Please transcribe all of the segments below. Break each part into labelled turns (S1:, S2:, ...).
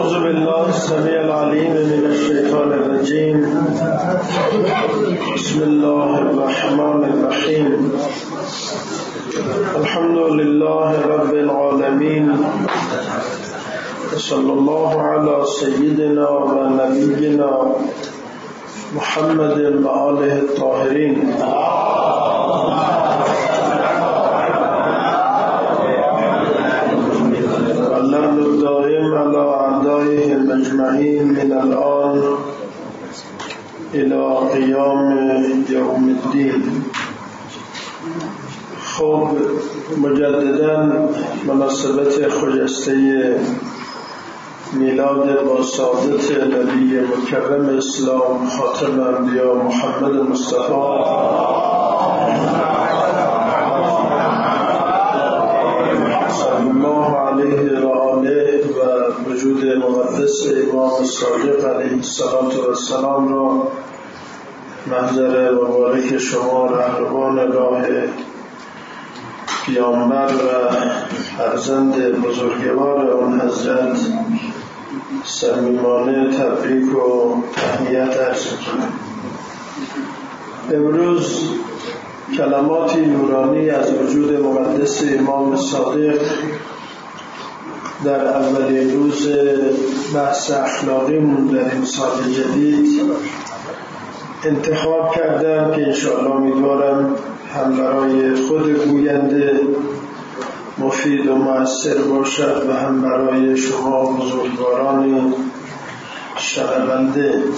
S1: أعوذ بالله السميع العليم من الشيطان الرجيم. بسم الله الرحمن الرحيم. الحمد لله رب العالمين، وصلى الله على سيدنا ونبينا محمد وآله الطاهرين. واللعن الدائم على أعدائهم أجمعين من الآن إلى قيام يوم الدين. خب مجددا مناسبت خجسته میلاد با سعادت نبی مکرم اسلام خاتم انبیا محمد مصطفی صلی الله علیه و آله و وجود مقدس امام صادق علیه السلام را محضر مبارک شما رهروان راه پیامبر و فرزند بزرگوار اون حضرت صمیمانه تبریک و تهنیت عرض می‌کنم. امروز کلماتی نورانی از وجود مقدس امام صادق در اولین روز بحث اخلاقیمون در این سال جدید انتخاب کردم که انشاءالله امیدوارم هم برای خود گوینده مفید و مؤثر باشد و هم برای شما بزرگواران شنونده.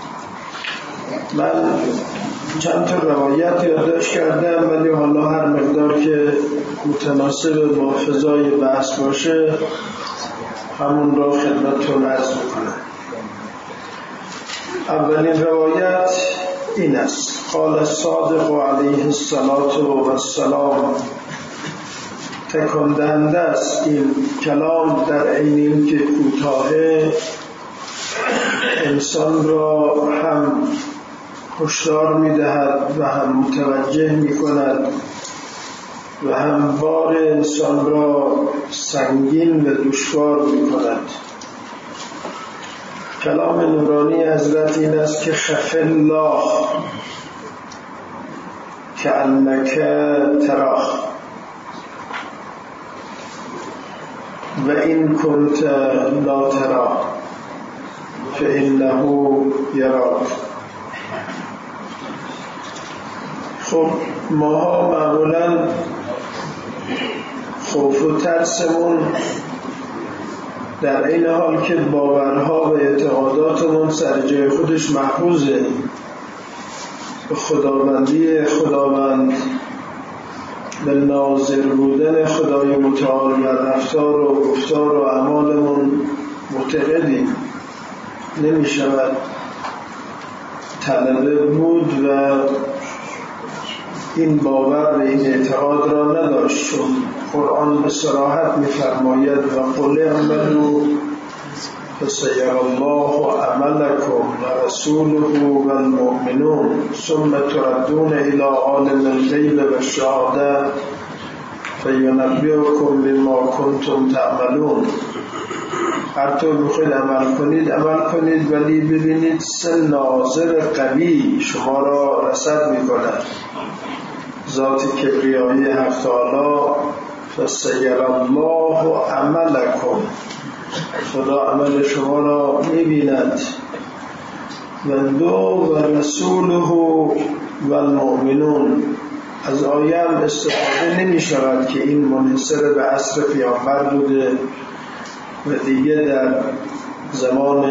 S1: من چند تا روایت یادداشت کردم، ولی حالا هر مقدار که متناسب با فضای بحث باشه همون را خدمتتون عرض میکنم. اولین روایت این است: قال الصادق علیه السلام. تکان دهنده است این کلام در عین اینکه کوتاهه، انسان را هم هشدار می‌دهد و هم متوجه می‌کند و هم بار انسان را سنگین و دشوار می‌کند. کلام نورانی حضرت این است که خف الله کأنک تراه و این کنت لا تراه فإنه یراک. خب ماها معمولا خوف و ترسمون در این حال که باورها و اعتقاداتمون سر جای خودش محفوظه، به خداوندی خداوند، به ناظر بودن خدای متعال و رفتار و گفتار و اعمالمون معتقدیم، نمی شود طلبه بود و این باور و این اعتقاد را نداشت، چون قرآن به صراحت می‌فرماید و قل اعملوا فسیری الله عملکم و رسوله و المؤمنون ثم تردون الی عالم الغیب و الشهاده فینبئکم بما کنتم تعملون. هر طور بخواید عمل کنید ولی ببینید سه ناظر قوی شما را رصد می‌کند. ذات کبریایی حق تعالی فسیر الله عملکم، خدا عمل شما را می‌بیند، و دو و رسوله و المؤمنون. از آیه هم استفاده نمی شود که این منحصر به عصر پیامبر بوده و دیگه در زمان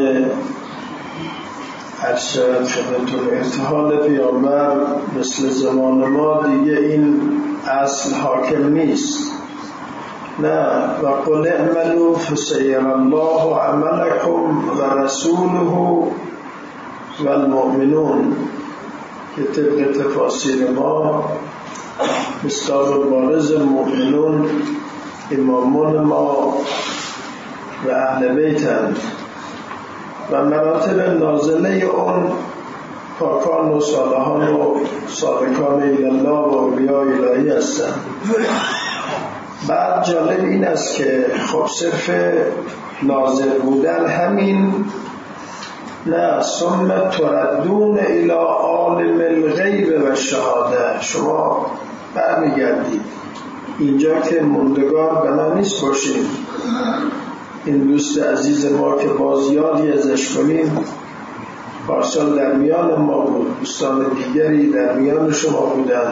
S1: خدمتون ارتحال پیامبر مثل زمان ما دیگه این اصل حاکم نیست. نه، و قل اعملوا فسیر الله عملکم و رسوله و المؤمنون که طبق تفاسیر ما مصداق بارز المؤمنون امامان ما و اهل بیتند و مراتب نازله اون پاکان و صالحان و سابقان الله و اولیاء الهی هستند. بعد جالب این است که خب صرف ناظر بودن همین نه، ثم تردون الی عالم الغیب و شهاده، شما برمیگردید اینجا که موندگار بنا نیست باشیم. این دوست عزیز ما که بازیادی ازش کنیم پارسال در میان ما بود، دوستان دیگری در میان شما بودن،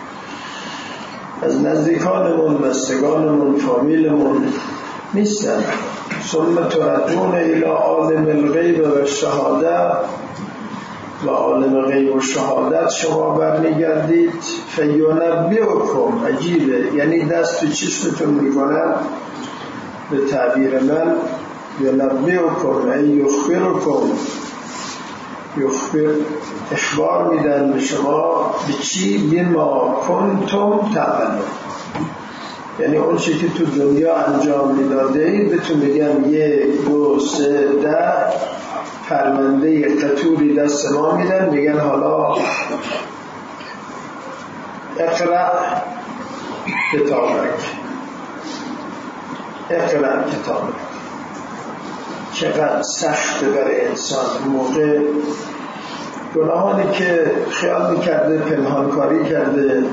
S1: از نزدیکانمون، بستگانمون، فامیلمون نیستن. ثم تردون الی عالم الغیب و شهاده، و عالم غیب و شهادت شما برمیگردید. فینبئکم، عجیبه، یعنی دست تو چشمتون میکنن، به تعبیر من ینبئکم ای یخبرکم، یخبر اخبار میدن به شما به چی؟ بما کنتم تعملون، یعنی اون چی که تو دنیا انجام میداده اید بهتون میگن 1 2 3 10 فرمانده قطوری دست ما میدن، میگن حالا اقرأ کتابک، اقرأ کتابک. چقدر سخته برای انسان موقع گناهانی که خیال میکرده پنهانکاری کرده،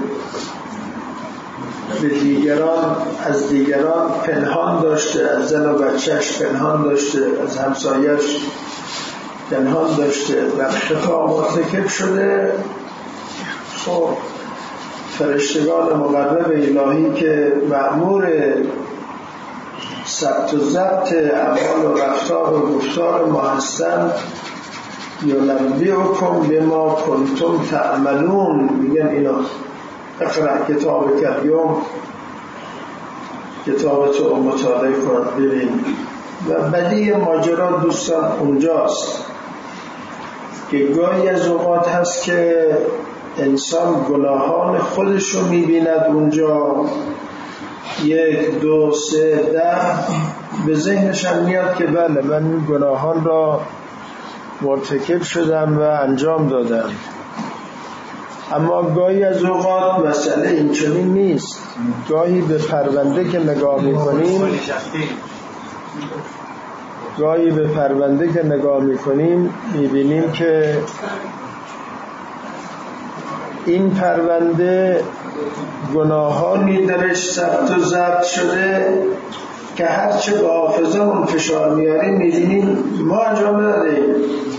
S1: به دیگران، از دیگران پنهان داشته، از زن و بچهش پنهان داشته، از همسایش پنهان داشته، و خطا مرتکب شده. خب فرشتگان مقرب الهی که مأمور ثبت و ضبط اعمال و رفتار و گفتار ما هستند، ینبئکم بما کنتم تعملون، میگن اینا اقرأ کتابک الیوم، کتابتو مطالعه کن ببین. و بدی ماجرا دوستان اونجاست که گاهی از اوقات هست که انسان گناهان خودشو میبیند اونجا، 1 2 3 10 به ذهنش هم میاد که بله من این گناهان را مرتکب شدم و انجام دادم. اما گاهی از اوقات مسئله اینچنین نیست. گاهی به پرونده که نگاه میکنیم میبینیم که این پرونده گناهانی درش ثبت و ضبط شده که هرچه با حافظه اون فشار میاریم میبینیم ما انجام ندهیم،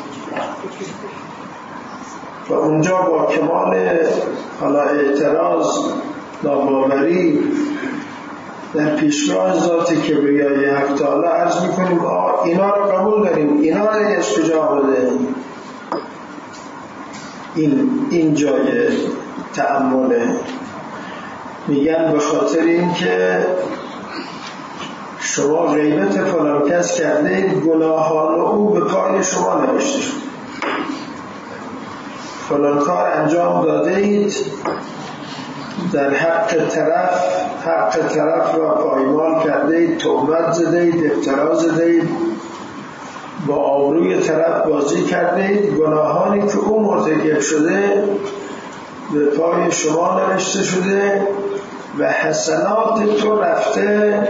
S1: و اونجا با کمال حالا اعتراض، ناباوری در پیشگاه ذات کبریای حق تعالی عرض میکنیم اینا رو قبول داریم، اینا رو از کجا آمده؟ این جای تأمله. میگن به خاطر این که شما غیبت فلان کس کرده، گناهان او به پای شما نوشته شد، فلان کار انجام داده اید، در حق طرف را پایمال کرده اید، تهمت زده اید، افترا زده اید، با آبروی طرف بازی کرده اید، گناهانی که او مرتکب شده به پای شما نوشته شده و حسنات تو رفته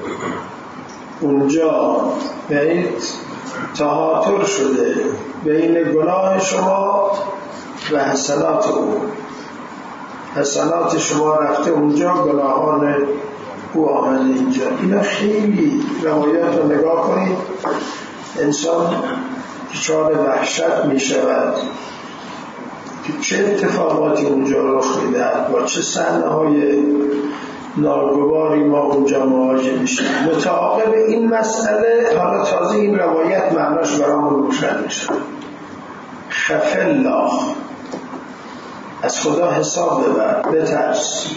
S1: اونجا، یعنی تهاتر شده بین گناه شما و حسنات او، حسنات شما رفته اونجا، گناهان او آمده اینجا. اینا خیلی روایات رو نگاه کنید، انسان دچار وحشت می شود که چه اتفاقاتی اونجا رخ میدهد، با چه صحنه‌های ناگواری ما اونجا مواجه میشیم. متعاقب این مسئله حالا تازه این روایت معناش برامون روشن میشه. خف الله، از خدا حساب ببر، بترس،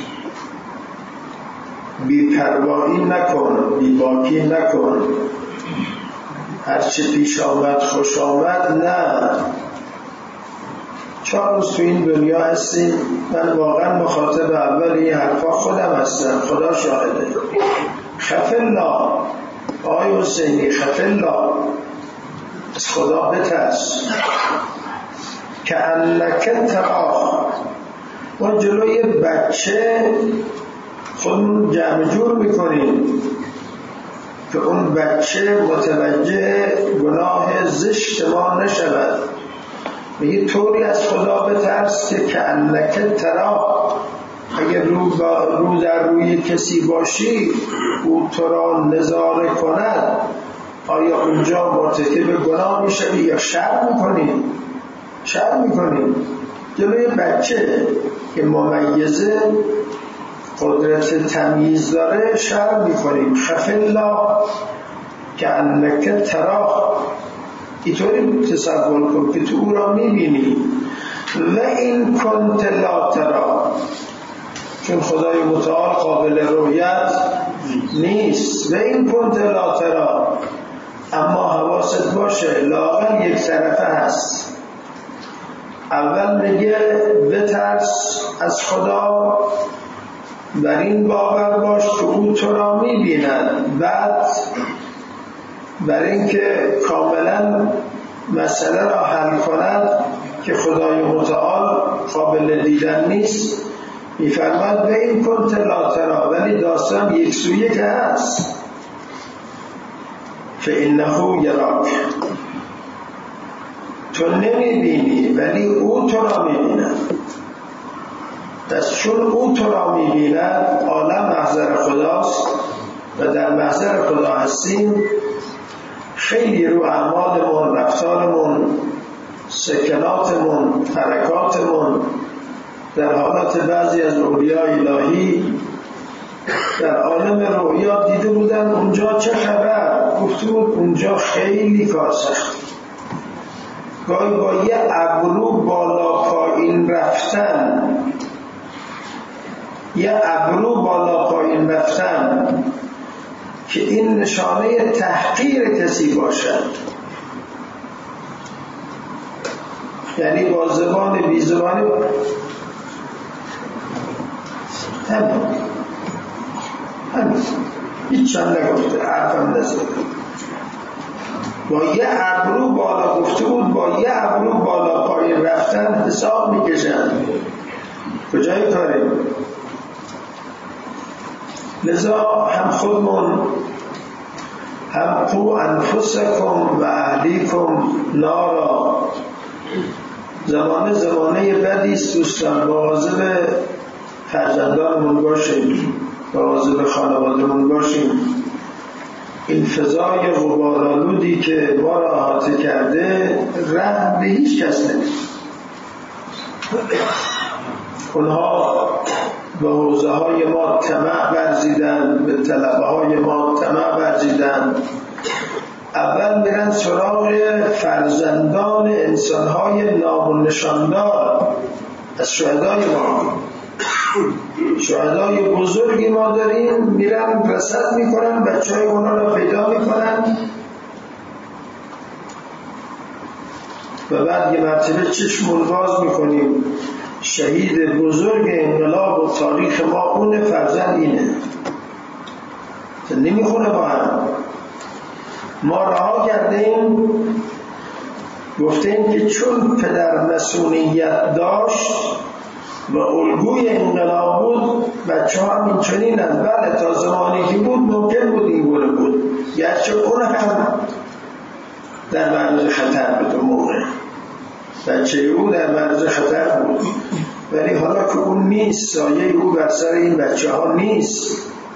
S1: بی‌پروایی نکن، بی‌باکی نکن، هرچه پیش آمد خوش آمد نه. 4 روز تو این دنیا هستیم، من واقعا مخاطب اول این حرفا خودم هستم، خدا شاهده. خف الله، آقای حسینی، خف الله، از خدا بترس. که انک تراه، ما جلوی بچه خودمون جمع جور میکنیم، که اون بچه متوجه گناه زشت ما نشود. میگه طوری از خدا بترس که کأنک تراه، اگر رو در روی کسی باشی او تو را نظاره کند، آیا اونجا مرتکب گناه میشوی یا شر میکنی؟ شر میکنی. جلوی بچه که ممیزه، قدرت تمییز داره، شر میکنیم. خف الله کأنک تراه، اینطوری تصور کن که تو او را میبینی. و این کنت لا ترا، چون خدای متعال قابل رؤیت نیست. و این کنت لا ترا، اما حواست باشه لااقل یک طرفه هست. اول میگه بترس از خدا، بر این باور باش که او تو را میبیند. بعد برای اینکه کاملا مسئله را حل کند که خدای متعال قابل دیدن نیست، میفرماد به این کنت لا ترا، ولی داستان یک سویه که هست. فإنه یراک، تو نمیبینی ولی او تو را میبیند. پس چون او تو را میبیند، عالم محضر خداست و در محضر خدا هستیم، خیلی رو اعمالمون، رفتارمون، سکناتمون، حرکاتمون، در حالت بعضی از اولیاء الهی در عالم رؤیا دیده بودن اونجا چه خبر، گفته بود اونجا خیلی کار سخت. گاهی با یه ابرو بالا پایین رفتن، یه ابرو بالا پایین رفتن که این نشانه تحقیر کسی باشد، یعنی با زبان بی زبانی همین هیچ چند نگفته، حرفم نزده، با یه ابرو بالا، گفته بود با یه ابرو بالا پایین رفتن حساب میکشن. کجای کاریم؟ لذا هم خودمون، هم قو انفسکم و اهلیکم نارا، زمانه بدیست دوستان، مواظب فرزندانمون باشیم، مواظب خانوادهمون باشیم. این فضای غبارآلودی که ما را احاطه کرده رحم به هیچ کس نمیده. اونها به حوزه های ما طمع ورزیدن، به طلبه های ما طمع ورزیدن. اول میرن سراغ فرزندان انسانهای نام و نشاندار از شهدای ما. شهدای بزرگی ما داریم، میرن رصد میکنن، بچه های اونا را پیدا میکنن و بعد یه مرتبه چشمون باز میکنیم شهید بزرگ انقلاب و تاریخ ما اون، فرزند اینه، نمیخونه با هم. ما رها کردیم، گفتیم که چون پدر مسئولیت داشت و الگوی انقلاب بود، بچه ها هم این چنین هم. بله تا زمانی که بود ممکن بود این گونه بود، گرچه اون هم در معرض خطر بود. موقع بچه او در معرض خطر بود، ولی حالا که اون نیست، سایه او بر سر این بچه ها نیست،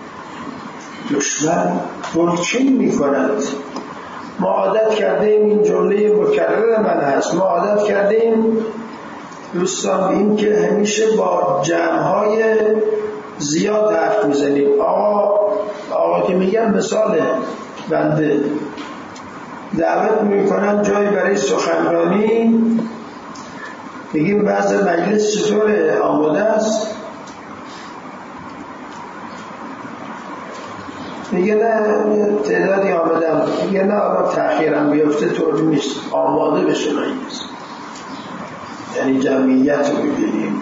S1: دشمن برچین می کند. ما عادت کردیم، این جمله مکرر من هست، ما عادت کردیم دوستان به این که همیشه با جمع‌های زیاد حرف میزنیم. آقا که میگم مثال بنده دعوت میکنم جایی برای سخنرانی، میگیم بعض مجلس چطوره، آماده است؟ میگه نه تعدادی آمدم. میگه نه آقا تأخیرم بیفته طور نیست، آماده بشه مجلس، یعنی جمعیت رو ببینیم.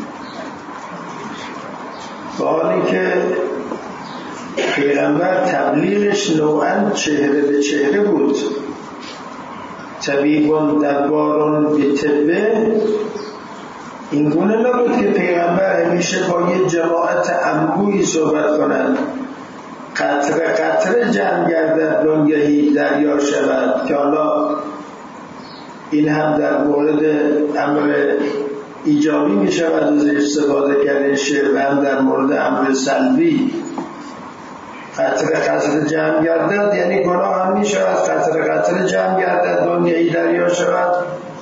S1: با حالی که پیغمبر تبلیغش نوعاً چهره به چهره بود. طبیبون دربارون به طبه، این گونه نبود که پیغمبر همیشه با یه جماعت انبوهی صحبت کنند. قطره قطره جمع گردد وانگهی دریا شود، که حالا این هم در مورد امر ایجابی می شود از استفاده کردن شعر و هم در مورد امر سلبی. قطره قطره جمع گردد یعنی گناه هم می شود، قطره قطره جمع گردد وانگهی دریا شود،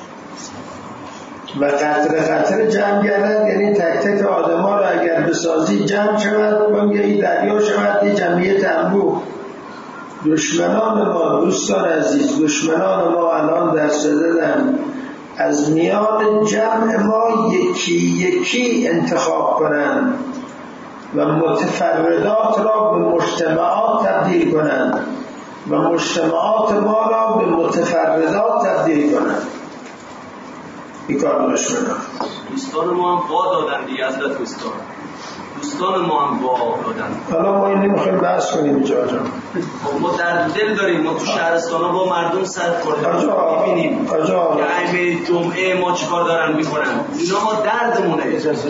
S1: و قطره قطره جمع گردد یعنی تک تک آدم ها را اگر بسازی جمع شود وانگهی دریا شود. این جمعیت انبوه. دشمنان ما، دوستان عزیز، دشمنان ما الان در صددن از میان جمع ما یکی یکی انتخاب کنند و متفردات را به مجتمعات تبدیل کنند و مجتمعات ما را به متفردات تبدیل کنند. این کار دشمنان.
S2: دوستان ما هم با دادن دیگه، حضرت دوستان ما هم با دادن.
S1: حالا ما این نمیخوایم بحث کنیم اینجا.
S2: ما در دل داریم، ما تو شهرستان ها با مردم سر خوردیم میبینیم که ایمه جمعه ما چیکار دارن میکنن. اینا ما دردمونه.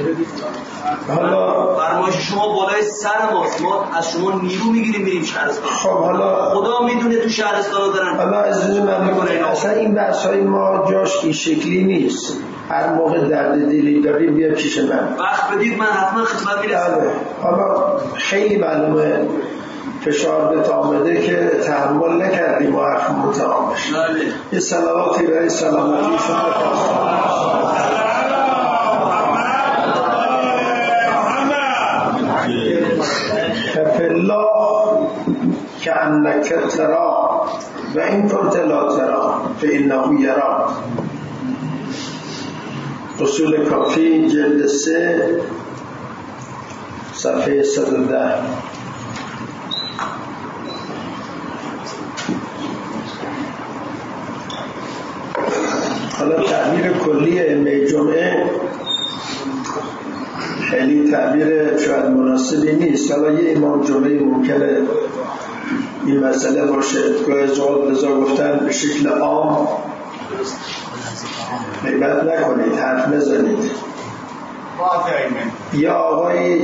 S1: حالا
S2: فرمایش شما بالای سر ماست، ما از شما نیرو میگیریم میریم شهرستان.
S1: خب حالا
S2: خدا میدونه تو شهرستان ها دارن.
S1: حالا از من میکنه اصلا این بحث های ما جاش این شکلی نیست. هر موقع درد دلی داریم بیا پیش من،
S2: وقت بدید من حتما خدمت میرسم.
S1: حالا خیلی معلومه فشار به آمده که تحمل نکردیم و حرفمون تمام بشه. یه صلواتی برای سلامتی شما کف الله کأنک ترا و این کنت لا ترا فإنه یراک. اصول کافی جلد 3 صفحه 110. حالا تعبیر کلی ائمه جمعه خیلی تعبیر شاید مناسبی نیست. حالا یه امام جمعه ممکنه این مسئله باشه، گاهی زود لذا گفتن به شکل عام غیبت نکنید، حرف نزنید. یا آقایی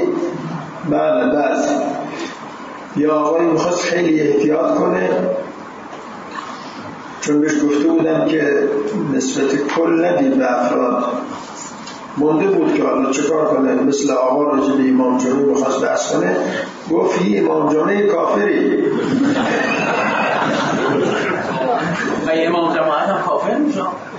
S1: یا آقایی میخواست خیلی احتیاط کنه، چون بهش گفته بودم که نسبت کل ندید به افراد. مونده بود که حالا چه کار کنه. مثل آقا راجع به امام جمعه میخواست بحث کنه، گفت این امام جمعه کافری.
S3: و امام جماعت هم کافر میشه.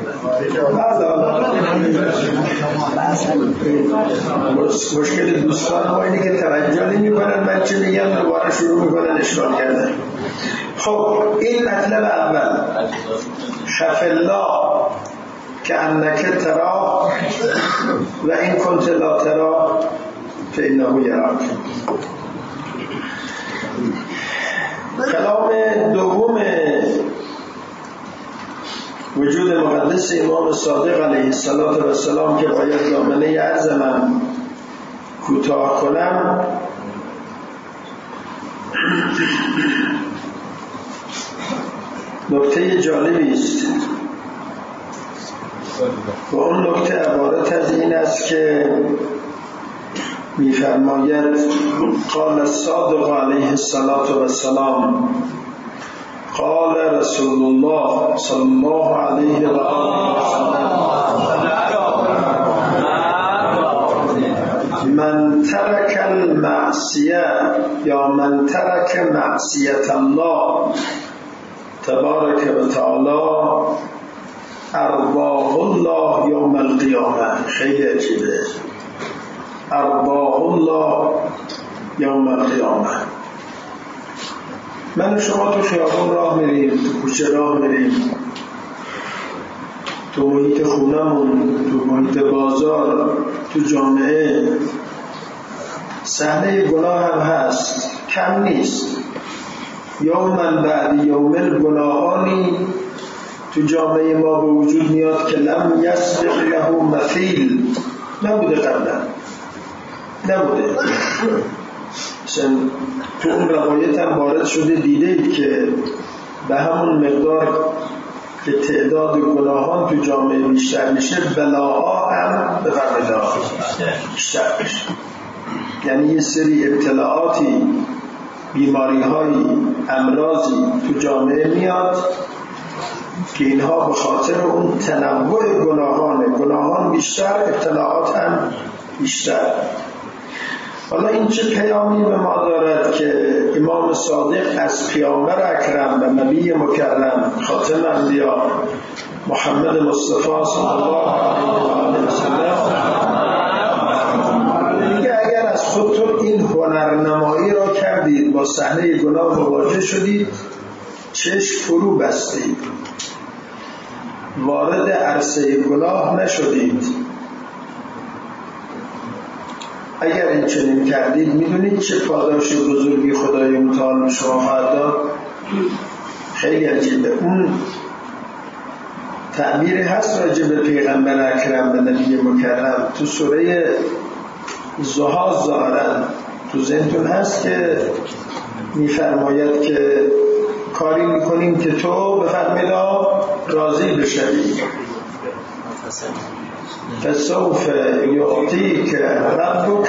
S1: مشکل دوستان ما اینه که توجه نمی کنن من چه میگم، دوباره شروع میکنن اشکال کردن. خب این مطلب اول، خف الله کأنک ترا و این کنت لا ترا فإنه یراک. کلام دوم وجود مقدس امام صادق علیه السلام که باید دامنه عرضم کوتاه کنم، نکته جالبی است و اون نکته عبارت از این است که می‌فرماید قال الصادق علیه السلام قال رسول الله صلی الله علیه و آله و سلم من ترک المعصیه یا من ترک معصیت الله تبارک و تعالی ارباه الله یوم القیامه. خیلی عجیبه، ارباه الله یوم القیامه. من و شما تو خیابان راه میریم، تو کوچه راه میریم، تو محیط خونمون، تو محیط بازار، تو جامعه، صحنه گناه هم هست، کم نیست. یومن بعد یومن گناهانی تو جامعه ما به وجود میاد که لم یسبق له مثیل، نبوده قبلا، نبوده. مثلا تو اون روایت هم وارد شده دیده که به همون مقدار که تعداد گناهان تو جامعه بیشتر میشه بلاها هم به بلاها بیشتر میشه. یعنی یه سری ابتلاعاتی بیماری های امراضی تو جامعه میاد که اینها به خاطر اون تنوع گناهان بیشتر، اطلاعات هم بیشتر. حالا این چه پیامی به ما دارد که امام صادق از پیامبر اکرم و نبی مکرم خاتم انبیا محمد مصطفی صلی الله علیه و سلم میگه اگر از خودتون این هنرنمایی را کردید، با صحنه گناه مواجه شدید، چشم فرو بستید، وارد عرصه گناه نشدید، اگر این چنین کردید میدونید چه پاداش بزرگی خدای متعال به شما خواهد داد؟ خیلی عجیبه. اون تعبیری هست راجع به پیغمبر اکرم به نبی مکرم تو سوره ضحی ظاهرا تو ذهنتون هست که میفرماید که کاری میکنیم که تو بفرمید راضی بشوی، فسوف یعطیک ربک،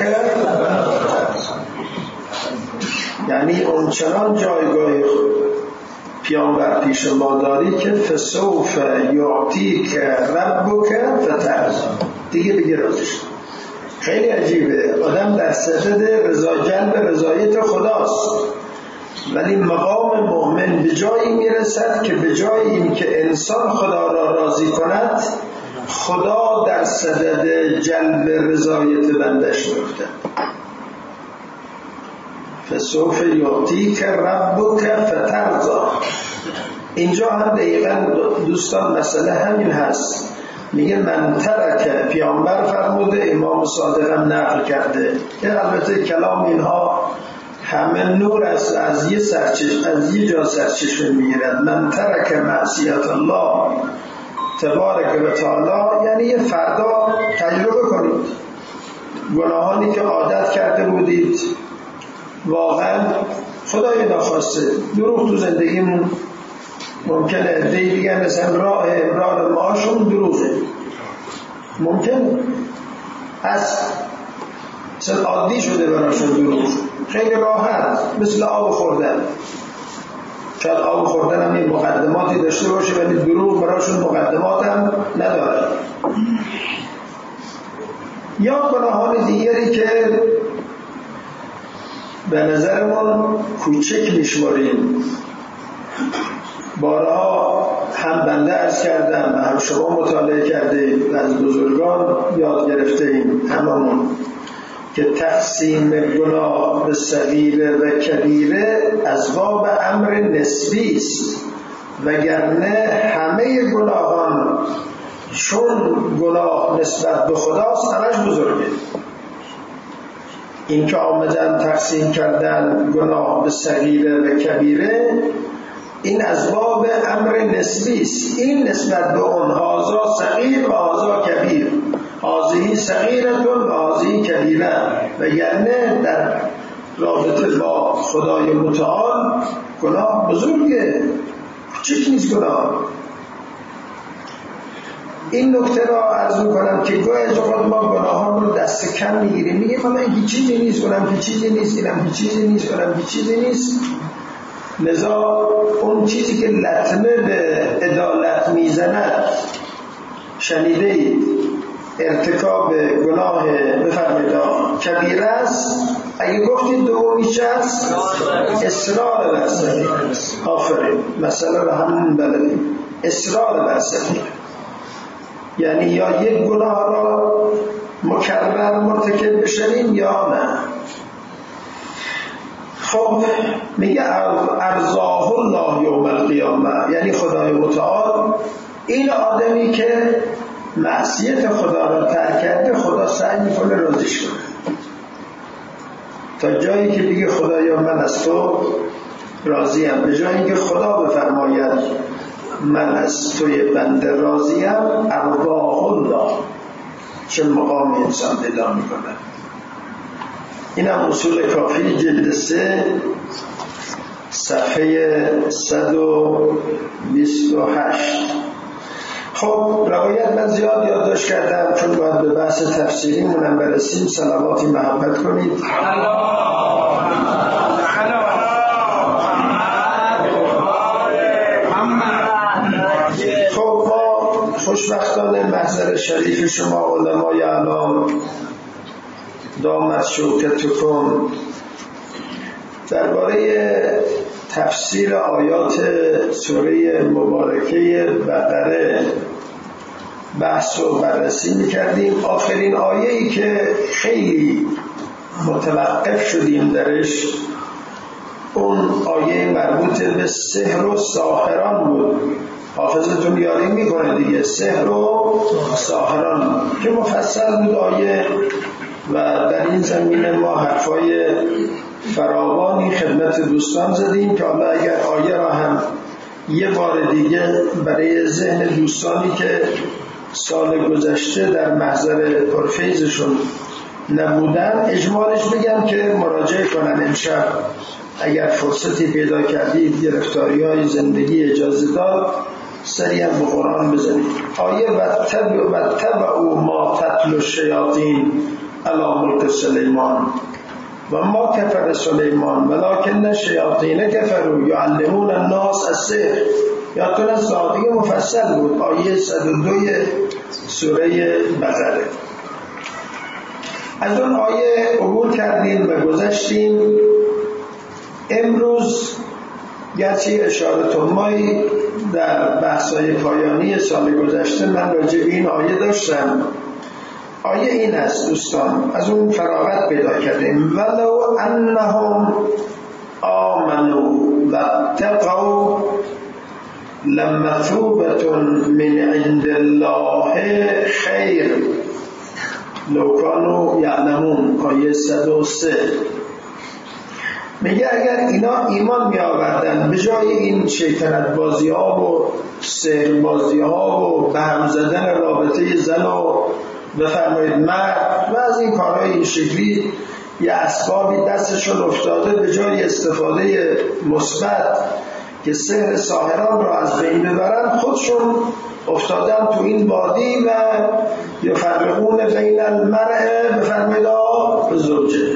S1: یعنی اون چنان جایگاه پیامبر پیش ما داری که فسوف یعطیک ربک فترضی، دیگه راضی شد. خیلی عجیبه، آدم در صدد جلب رضایت خداست، ولی مقام مؤمن به جایی میرسد که به جای این که انسان خدا را راضی کند، خدا در صدد جلب رضایت بندش میفته. فسوف یعطیک ربک فترضی. اینجا هم دقیقا دوستان مسئله همین هست. میگه من ترک، پیامبر فرموده، امام صادق هم نقل کرده که البته کلام اینها همه نور از یه جا سرچشمه میگیرد. من ترک معصیت الله تبارک و تعالی، یعنی یه فردا تجربه کنید گناهانی که عادت کرده بودید، واقعا خدای ناخواسته دروغ تو زندگیمون ممکنه دیگه مثلا راه معاشون دروغه، ممکن مثلا عادی شده براشون دروغ، خیلی راحت، مثل آب خوردن. شاید آب خوردن هم این مقدماتی داشته باشه ولی دروغ براشون مقدمات هم نداره. یا گناهان دیگری که به نظرمون کوچک میشماریم، بارها هم بنده عرض کردم و هم شما مطالعه کرده و از بزرگان یاد گرفته ایم هممون که تقسیم گناه به صغیره و کبیره از باب امر نسبی است، وگرنه همه گناهان چون گناه نسبت به خداست همش بزرگه. این که آمدن تقسیم کردن گناه به صغیره و کبیره، این از باب امر نسبی است. این نسبت به اون هازا صغیر و هازا کبیر، هازهی صغیرتون و هازهی کبیره، وگرنه در رابطه با خدای متعال گناه بزرگه، کوچک نیست گناه. این نکته را عرض میکنم که گاهی از اوقات ما گناهان رو دست کم میگیریم، میگیم من هیچ چیزی نیست، گناهم هیچ چیزی نیست، اینم هیچ چیزی نیست، گناهم هیچ چیزی نیست. لذا اون چیزی که لطمه به عدالت میزند، شنیده اید ارتکاب گناه بفرمایید کبیره است، اگه گفتید دومیش است اصرار بر صغیر. آفرین، مسئله رو همون بلدیم، اصرار بر صغیر، یعنی یا یک گناه را مکرر مرتکب بشویم یا نه. خب میگه ارزاه الله یوم القیامه، یعنی خدای متعال این آدمی که معصیت خدا را ترک کرده، خدا سعی میکنه راضیش کنه تا جایی که بگه خدایا من از تو راضیم، به جایی که خدا بفرماید من از توی بنده راضیم، ارضاه الله، چه مقام انسان پیدا میکنه. این هم اصول کافی جلد 3 صفحه 128. خب روایت من زیاد یادداشت کردم چون باید به بحث تفسیری مونم برسیم. صلواتی محبت کنید. خوشبختانه محضر شریف شما علمای اعلام دامت شوکتکم درباره تفسیر آیات سوره مبارکه بقره بحث و بررسی میکردیم. آخرین آیه‌ای که خیلی متوقف شدیم درش اون آیه مربوط به سحر و ساحران بود. حافظتون یاری میکنه دیگه، سحر و ساحران که مفصل بود آیه و در این زمینه ما حرفای فراوانی خدمت دوستان زدیم که حالا اگر آیه را هم یه بار دیگه برای ذهن دوستانی که سال گذشته در محضر پرفیضشون نبودن اجمالش بگم که مراجعه کنن امشب اگر فرصتی پیدا کردید، گرفتاری های زندگی اجازه داد، سریعا به قرآن بزنید. آیه وَاتَّبَعُوا مَا تَتْلُو الشَّيَاطِینُ عَلَى مُلْکِ سُلَیمان و ما کفر سلیمان ولکن الشیاطین کفروا یعلمون الناس السحر. یادتون از دیگه مفصل بود آیه 102 سوره بقره. از اون آیه عبور کردیم و گذشتیم. امروز گرچه اشاره تمایی در بحث‌های پایانی سال گذشته من راجع به این آیه داشتم. آیه این است دوستان، از اون فراغت پیدا کردیم. ولو انهم آمنوا واتقوا لمثوبة من عند الله خیر لو کانوا یعلمون. آیه 103 میگه اگر اینا ایمان می آوردن به جای این شیطنت بازی ها و سحر بازی ها و به هم زدن رابطه زن و بفرمایید مرد و از این کارهای این شکلی یه اسبابی دستشون افتاده، به جای استفاده مثبت که سحر ساحران را از بین ببرن خودشون افتادن تو این وادی و یفرقون بین المرء بفرمایید و زوجه.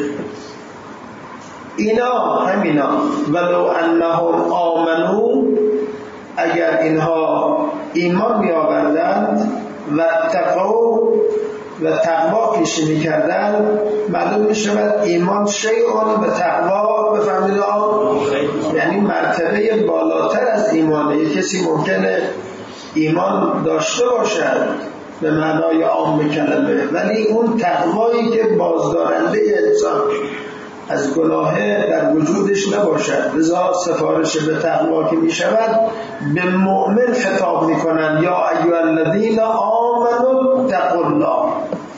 S1: اینا همینا ولو انهم آمنو، اگر اینها ایمان می آوردند و تقوا و تقوا پیشه می کردن، معلوم می شود ایمان شیعون و تقوا بفهمید یعنی مرتبه بالاتر از ایمانه. یک کسی ممکنه ایمان داشته باشد به معنای عام کلمه ولی اون تقوایی که بازدارنده انسان از گناه در وجودش نباشد. لذا سفارش به تقوا که می شود به مؤمن خطاب می کنند یا ایها الذین آمنوا اتقوا الله.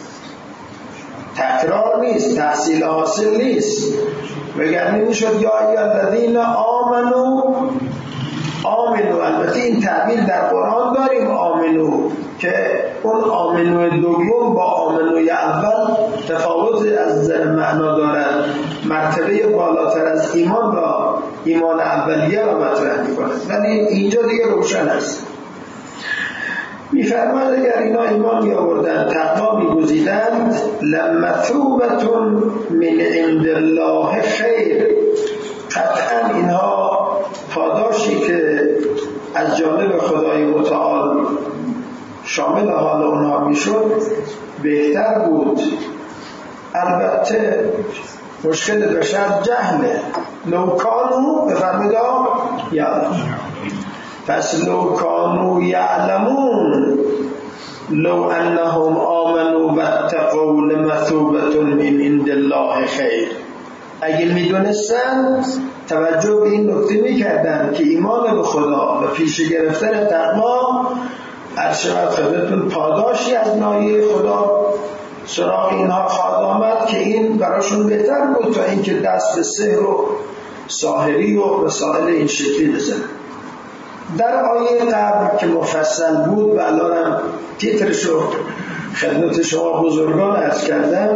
S1: تکرار نیست، تحصیل حاصل نیست. وگرنه می شد یا ایها الذین آمنوا آمنو. البته این تعبیر در قرآن داریم آمنو که اون آمنو دوم با آمنوی اول تفاوت از معنا دارد، مرتبه بالاتر از ایمان را ایمان اولیه را مطرح می‌کند ولی اینجا دیگه روشن است. می‌فرماید اگر اینا ایمان می‌آوردند تقوا می‌گزیدند لمثوبة من عند الله خیر، قطعا اینها پاداشی که از جانب خدای متعال شامل حال اونها میشد بهتر بود. البته مشکل بشر جهله. لو کانو بفرمید یعلم، پس لو کانو یعلمون لو انهم آمنوا واتقوا لمثوبة من عند الله خیر. اگه میدونستن توجه به این نکته میکردن که ایمان به خدا و پیش گرفتن تقوا ارشد خدمتون پاداشی از ناحیه خدا سراغ اینها خواهد آمد که این براشون بهتر بود تا اینکه دست به سحر و ساحری و مسائل این شکلی بزنن. در آیه قبل که مفصل بود و الانم تیترشو خدمت شما بزرگان عرض کردم،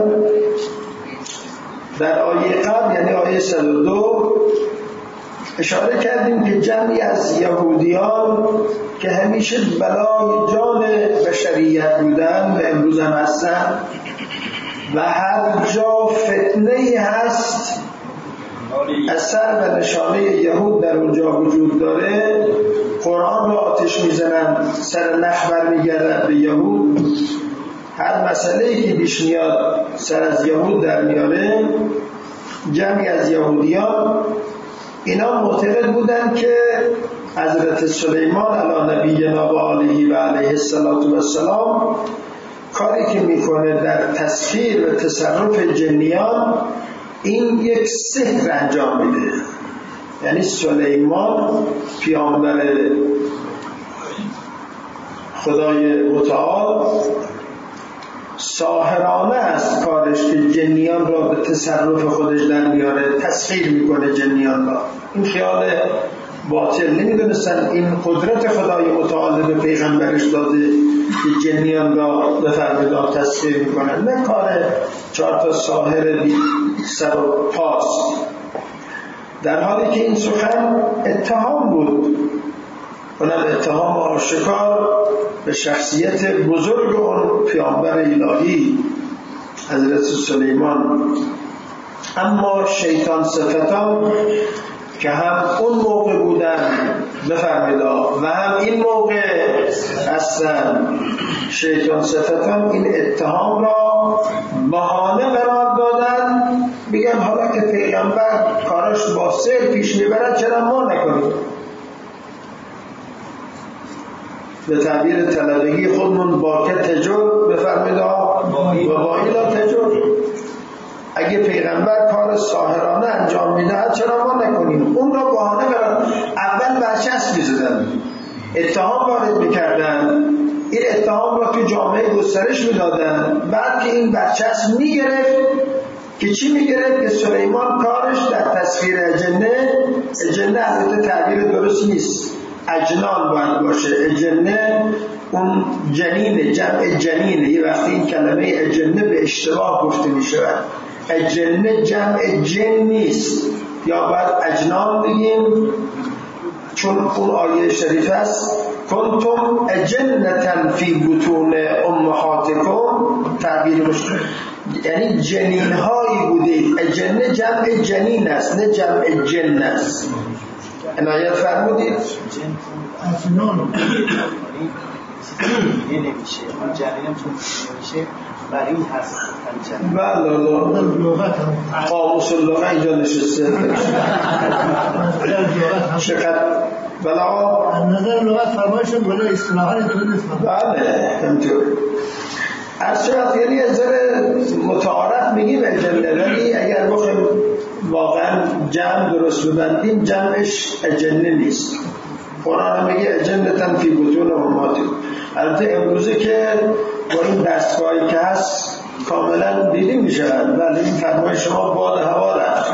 S1: در آیه قبل یعنی آیه 102 اشاره کردیم که جمعی از یهودیان که همیشه بلای جان بشریت بودن و امروز هم هستن و هر جا فتنه‌ای هست اثر و نشانه یهود در اونجا وجود داره. قرآن را آتش میزنن، سر نخ برمیگردن به یهود. هر مسئله‌ای که پیش میاد سر از یهود در میاره. جمعی از یهودیان اینا معتقد بودن که حضرت سلیمان علی نبینا و آله و علیه السلام کاری که میکنه در تسخیر و تصرف جنیان این یک سحر انجام میده. یعنی سلیمان پیامبر خدای متعال ساحرانه است کارش که جنیان را به تصرف خودش در میاره، تسخیر میکنه جنیان را. این خیال باطل. نمیدونستن این قدرت خدای متعال به پیغمبرش داده که جنیان را به فرمودا تسخیر میکنن، نه کار 4 ساحر بی سر و پاست. در حالی که این سخن اتهام بود، اونم اتهام آشکار به شخصیت بزرگ اون پیامبر الهی حضرت سلیمان. اما شیطان صفتان که هم اون موقع بودن بفرمیدا و هم این موقع هستن، شیطان صفتان این اتهام را بهانه قرار دادن. میگن حالا که پیغمبر کارش با سحر پیش میبرد چرا ما نکنیم؟ به تعبیر طلبگی خودمون با که تجر بفرمیدا و با ایلا تجر. اگه پیغمبر کار ساحرانه انجام میدهد چرا ما نکنیم؟ اون را بهانه قرار. اول برچسب میزدن، اتهام وارد میکردن، این اتهام را تو جامعه گسترش میدادن. بعد که این برچسب میگرفت که چی میگرفت؟ که سلیمان کارش در تصویر اجنه البته تعبیر درست نیست، اجنان باید باشه. اجنه اون جنینه، جمع جنینه. یه وقتی این کلمه اجنه به اشتباه گفته میشه، اجنه جمع جن نیست، یا باید اجنان بگیم، چون اون آیه شریف است کنتم اجنة فی بطون امهاتکم، تعبیر مشترک یعنی جنین هایی بودید. اجنه جمع جنین است، نه جمع جن است. عنایت فرمودید.
S3: اجنان یه نمیشه، اون جنینم چون نمیشه برای این هست.
S1: بله قاموس اللغه اینجا نشسته. چقدر بلا
S4: نظر لغت فرمایشون بلا اصطلاحا اینطور نیست.
S1: بله همینطور. اصلا یعنی از نظر متعارف میگیم اجنه، ولی اگر بخوایم واقعا جمع درست ببندیم جمعش اجنه نیست. قرآن میگه اجنة فی بطون امهاتکم. البته امروزه که با این دستگاهی که هست کاملا دیده میشه، ولی این فرمای شما باد هوا رفت.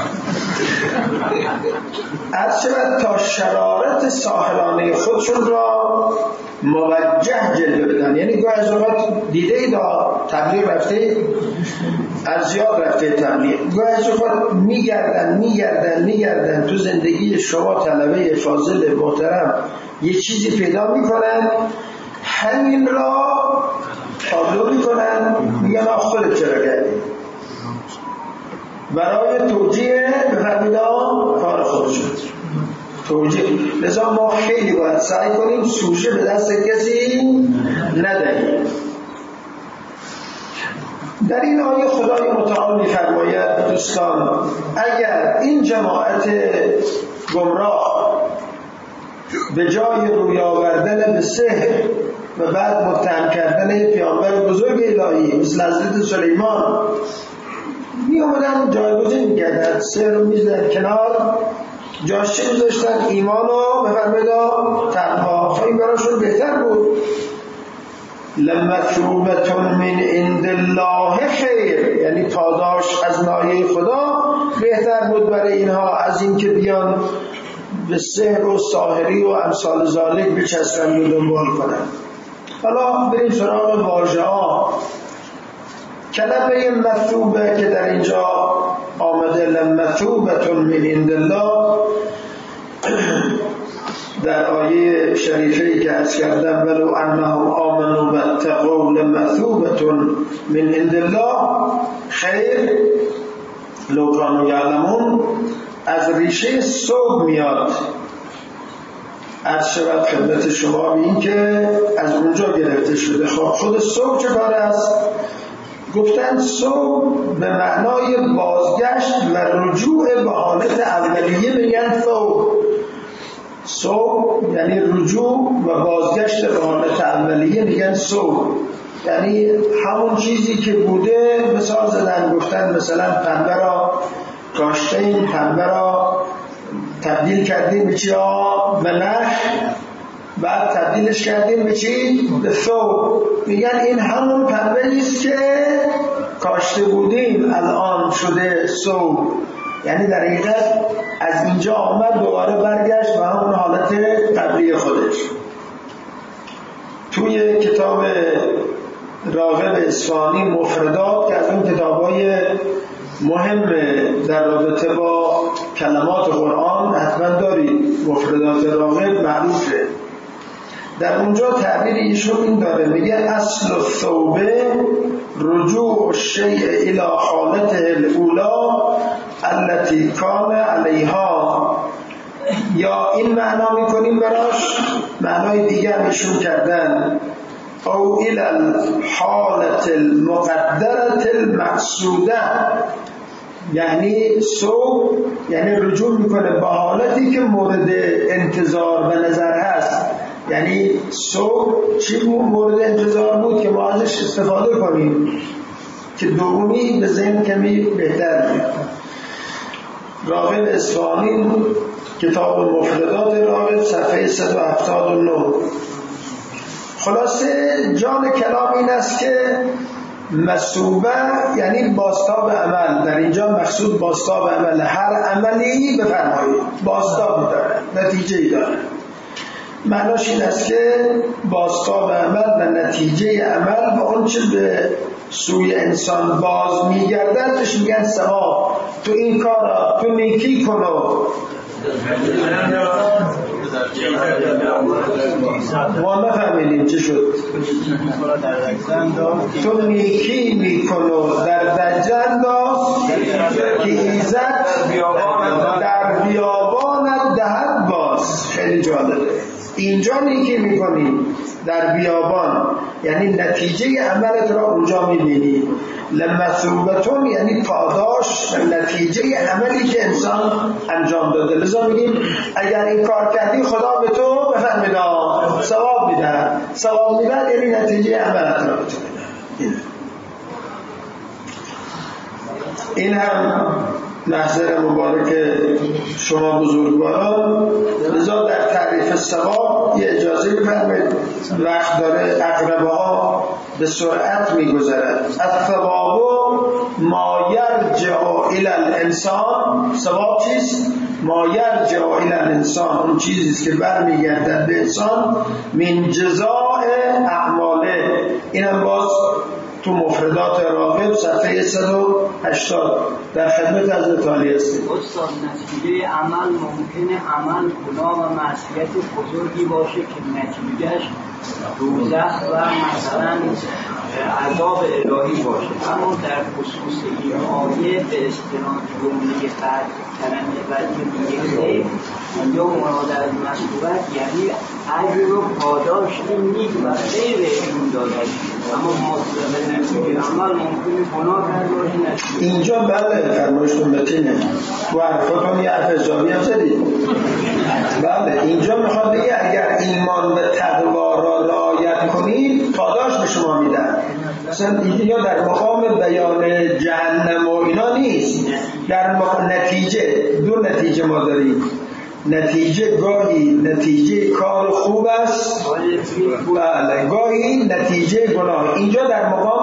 S1: از شود تا شرارت ساحرانه خودشون را موجه جلوه بدن. یعنی گاه از اوقات دیده ای دا تبلیغ رفته، از زیاد رفته تبلیغ، گاه از اوقات میگردن تو زندگی شما طلبه فاضل محترم یه چیزی پیدا میکنن، همین را تابلو میکنن، میگن خودت چرا کردی، برای توجیه بفرمیدان کار خودشون توجیه. لذا ما خیلی باید سعی کنیم سوژه به دست کسی ندهیم. در این آیه خدای متعال می‌فرماید دوستان اگر این جماعت گمراه به جای روی آوردن به سحر و بعد متهم کردن پیامبر بزرگ الهی مثل حضرت سلیمان می اومدن جایگزین می‌کردن، سحر رو می‌زدن کنار، جاش چه می‌ذاشتن؟ ایمان رو بفرمایید تقوا. این براشون بهتر بود. لمثوبة من عند الله خیر، یعنی پاداش از ناحیه خدا بهتر بود برای اینها از اینکه بیان به سحر و ساحری و امثال ذالک بچسبن و دنبال کنن. حالا بریم سراغ واژه‌ها. کلمه مثوبه که در اینجا آمده لمثوبة من عند الله، در آیه شریفه‌ای که عرض کردم ولو انهم آمنوا واتقوا لمثوبة من عند الله خیر لو کانوا یعلمون، از ریشه صوب میاد. عرض شود خدمت شما این که از اونجا گرفته شده. خب خود صوب چه کار است؟ گفتن صوب به معنای بازگشت و رجوع به حالت اولیه میگن صوب یعنی رجوع و بازگشت به حالت اولیه میگن صوب، یعنی همون چیزی که بوده. مثال زدن گفتن مثلا پنبه را کاشتیم، پنبه را تبدیل کردیم به چی ها؟ به نخ، بعد تبدیلش کردیم به چی؟ به ثوب. میگن این همون پنبه نیست که کاشته بودیم الان شده ثوب، یعنی در حقیقت از اینجا آمد دوباره برگشت به همون حالت قبلی خودش. توی کتاب راغب اصفهانی مفردات که از اون کتابای مهم در رابطه با کلمات قرآن حتما دارید، مفردات راغب معروفه. در اونجا تعبیر ایشون این داره، میگه اصل الثوبه رجوع الشیء الى حالته الاولا التي کان علیها. یا این معنا میکنیم براش، معنای دیگر ایشون کردن او الى الحالة المقدرة المقصوده، یعنی صوب یعنی رجوع میکنه به حالتی که مورد انتظار به نظر هست. یعنی صوب چی مورد انتظار بود که ما ازش استفاده کنیم، که دومی به ذهن کمی بهتر میاد. راغب اصفهانی کتاب مفردات راغب صفحه 179. خلاصه جان کلام این است که مسوبه یعنی بازتاب عمل. در اینجا مقصود بازتاب عمل، هر عملی بفرمایید بازتاب داره، نتیجه داره. معناش این است که بازتاب عمل و نتیجه عمل و اون چه به سوی انسان باز میگردد بهش میگن ثواب. تو این کار تو نیکی کنو، ما نفهمیدیم چه شد. تو نیکی میکنو در دجن که ایزد در بیابانت دهد باز. خیلی جالبه. اینجا نیکی میکنی در بیابان یعنی نتیجه عملت را اونجا میبینی. لمثوبتون یعنی پاداش و نتیجه عملی که انسان انجام داده. لذا میگیم اگر این کار کردی خدا به تو بفرمید ثواب میده. ثواب میده یعنی نتیجه عملت را به تو میده. این هم محضر مبارک شما بزرگواران. لذا در تعریف ثواب یه اجازه بفرمایید، وقت داره، اقربه ها به سرعت میگذرد. الثواب ما یرجع الی الانسان. ثواب چیست؟ ما یرجع الی الانسان، اون چیزیست که برمیگردد به انسان من جزاء اعماله. اینم باز تو مفردات راغب صفحه 180 در خدمت حضرت علی هستیم.
S5: استاد نتیجه عمل ممکنه عمل گناه و معصیت بزرگی باشه که نتیجهش دوزخ و مثلا عذاب الهی باشه، اما در خصوص این آیه به استناد جمله بعد کلمه بعدی میگه یا مراد از مسئولیت یعنی اجر رو پاداش نیک و غیر این داده، اما مطلق نتیجه عمل ممکنه گناه کرده باشه.
S1: اینجا بله فرمایشتون بتینه تو حرفاتون یه حرف اضافی هم زدید. بله اینجا میخواد بگه اگر ایمان به تقوا را رعایت کنید پاداش به شما میدن. مثلا اینجا در مقام بیان جهنم و اینا نیست، در نتیجه دو نتیجه ما داریم. نتیجه گاهی نتیجه کار خوب است، بله گاهی نتیجه گناه. اینجا در مقام